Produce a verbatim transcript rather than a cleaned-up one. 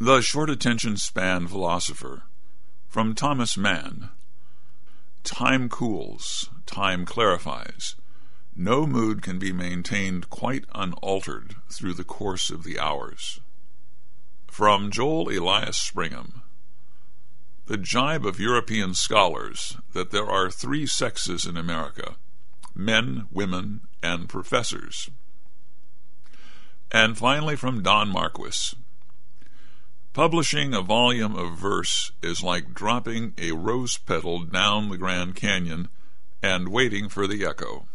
The Short Attention Span Philosopher, from Thomas Mann. Time cools, time clarifies. No mood can be maintained quite unaltered through the course of the hours. From Joel Elias Springham. The jibe of European scholars that there are three sexes in America, men, women, and professors. And finally from Don Marquis. Publishing a volume of verse is like dropping a rose petal down the Grand Canyon and waiting for the echo.